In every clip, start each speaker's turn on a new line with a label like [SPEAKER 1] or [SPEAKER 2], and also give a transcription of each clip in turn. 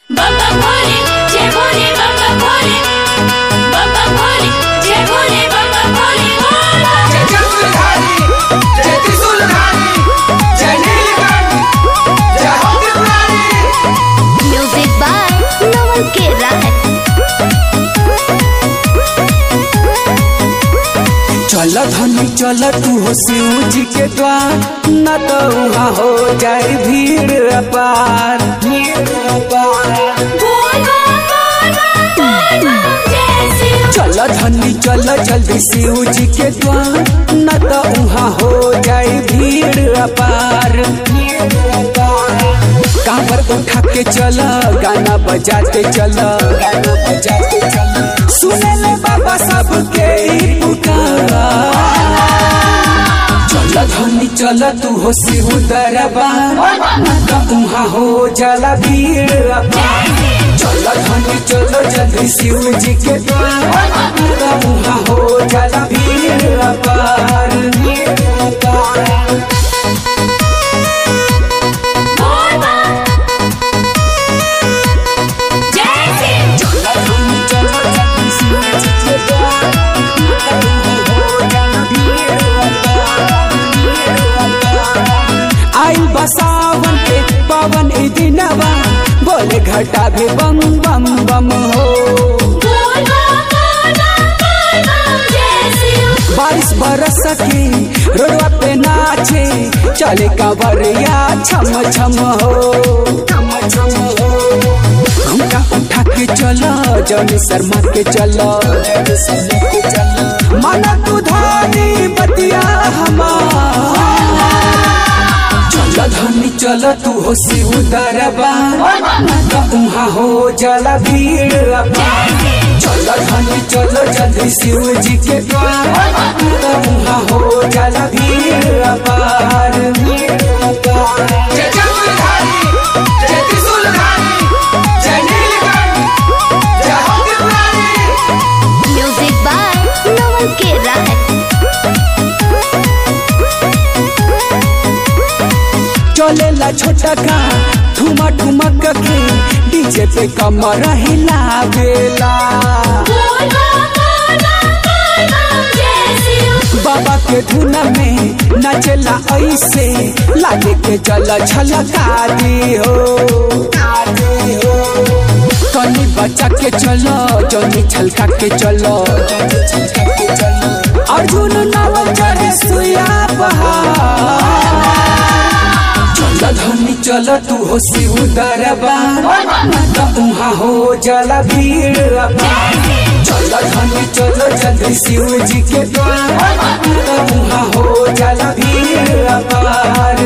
[SPEAKER 1] बाबा भोले जय भोले बाबा भोले बाबा भोले जय भोले बाबा भोले
[SPEAKER 2] जय चक्रधारी जय त्रिशूलधारी जय नीलकंठ जय त्रिपुरारी।
[SPEAKER 3] म्यूजिक बाय नवल के राहत।
[SPEAKER 4] चल धनी चल तू हो शिव जी के द्वार, न तो वहाँ हो जाए भीड़ अपार। चल धनी चल जल्दी शिव जी के द्वार, न तो वहाँ हो जाए भीड़ अपार। कांवर उठा के चल गाना बजाते चल, गाना बजाते चल, सुने ले बाबा सबके ई पुकारा। चल धनी चल तू हो शिव दरबार, न तो वहाँ हो जाला भीड़ अपार। चल धनी चल जल्दी शिव जी के द्वार, न तो वहाँ हो जाला भीड़ अपार। आइल बसावन के पावन ई दिनवा, बोले घटा भी बम बम बम हो। बारिश बरस के रोडवा पे नाचे, चले कांवरिया छम छम हो। घुमटा उठा के चलो जनी शर्मा के चलो, माना तू धानी बतिया हमार। चल धनी चल तू हो शिव दरबार, न तो वहाँ हो जाला भीड़ अपार। चल धनी चल जल्दी शिव जी के द्वार, न तो वहाँ हो जाला भीड़ अपार।
[SPEAKER 2] जय चक्रधारी जय त्रिशूलधारी जय नीलकंठ जय त्रिपुरारी।
[SPEAKER 3] म्यूजिक बाय नवल के राहत।
[SPEAKER 4] चलेला छोटा का ठुमा ठुमक के, डीजे पे कमर हिलावेला। बाबा के धुन में नचला ऐसे, लागे के चल छलका दी हो। कनी बच्चा के चलो जनी छलका के चलो, अर्जुन नव चढ़े सुया पहाड़। चल धनी चल तू हो शिव दरबार, न तो वहाँ हो जाला भीड़ अपार। चल धनी चल जल्दी शिव जी के द्वार, न तो वहाँ हो जाला भीड़ अपार।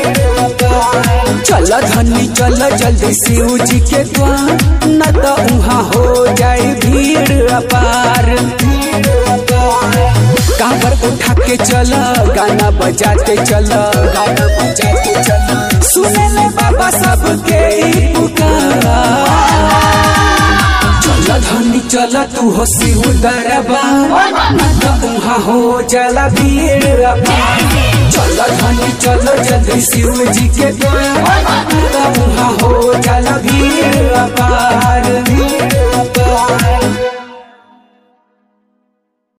[SPEAKER 4] चल धनी चल जल्दी शिव जी के द्वार, न तो वहाँ हो जाए भीड़ अपार। कांवर उठा के चल गाना बजाते चल, गाना बजाते चल, सुने ले बाबा सबके ई पुकारा। चल धनी चल तू हो शिव दरबार, न तो वहाँ हो जाला भीड़ अपार। चल धनी चल जल्दी शिव जी के द्वार, न तो वहाँ हो जाला भीड़ अपार।